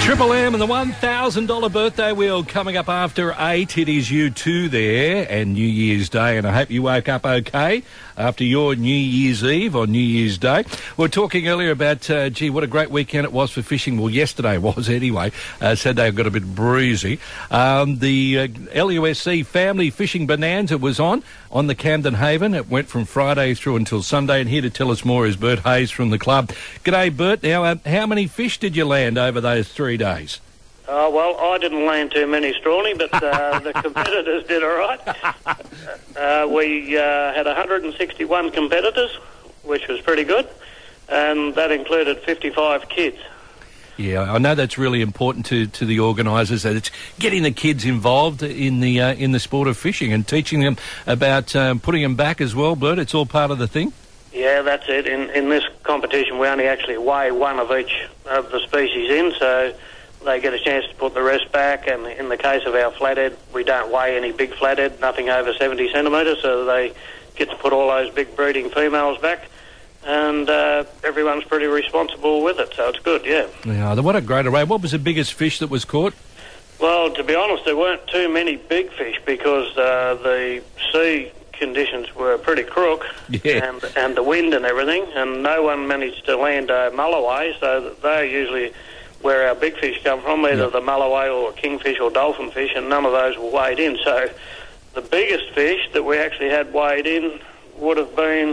Triple M and the $1,000 birthday wheel coming up after 8. It is you two there and New Year's Day, and I hope you woke up okay after your New Year's Eve on New Year's Day. We were talking earlier about, what a great weekend it was for fishing. Well, yesterday was anyway. Saturday got a bit breezy. The LUSC Family Fishing Bonanza was on the Camden Haven. It went from Friday through until Sunday, and here to tell us more is Bert Hayes from the club. G'day, Bert. Now, how many fish did you land over those 3 days? Well, I didn't land too many, Strawley, but the competitors did all right. We had 161 competitors, which was pretty good, and that included 55 kids. Yeah, I know that's really important to the organisers, that it's getting the kids involved in the sport of fishing and teaching them about putting them back as well, Bert. It's all part of the thing. Yeah, that's it. In this competition, we only actually weigh one of each of the species in, so they get a chance to put the rest back. And in the case of our flathead, we don't weigh any big flathead, nothing over 70 centimetres, so they get to put all those big breeding females back. And everyone's pretty responsible with it, so it's good, yeah. Yeah, what a great array. What was the biggest fish that was caught? Well, to be honest, there weren't too many big fish because the sea conditions were pretty crook, yeah, and the wind and everything, and no one managed to land a mulloway, so they're usually where our big fish come from, either the mulloway or kingfish or dolphin fish, and none of those were weighed in. So the biggest fish that we actually had weighed in would have been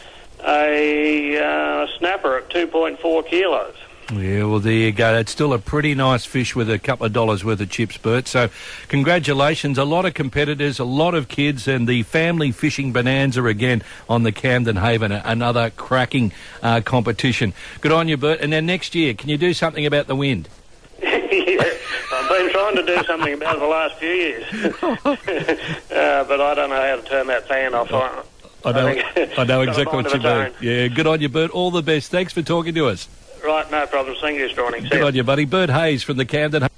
a snapper at 2.4 kilos. Yeah, well, there you go. That's still a pretty nice fish with a couple of dollars worth of chips, Bert. So congratulations. A lot of competitors, a lot of kids, and the Family Fishing Bonanza again on the Camden Haven, another cracking competition. Good on you, Bert. And then next year, can you do something about the wind? Yeah, I've been trying to do something about it the last few years. But I don't know how to turn that fan off. I know exactly what you mean. Yeah, good on you, Bert. All the best. Thanks for talking to us. Right, no problem. Thank you, Strawley. Good on you, buddy. Bert Hayes from the Camden